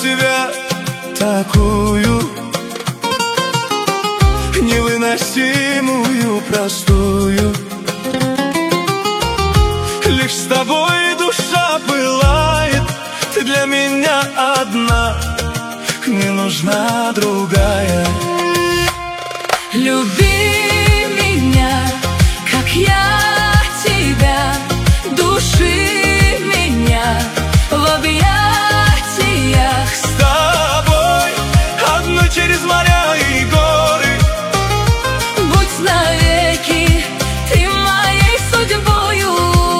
тебя такую невыносимую, простую. Лишь с тобой душа пылает, ты для меня одна, не нужна другая. Люби меня, как я тебя, души меня в объятиях. С тобой одной через моря и горы, будь навеки ты моей судьбою.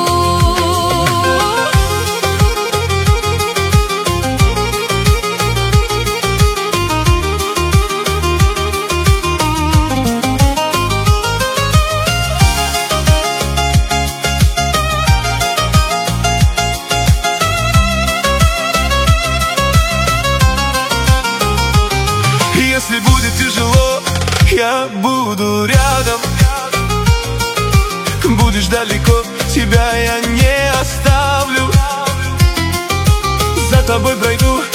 Если будет тяжело, я буду рядом. Будешь далеко, тебя я не оставлю. За тобой пройду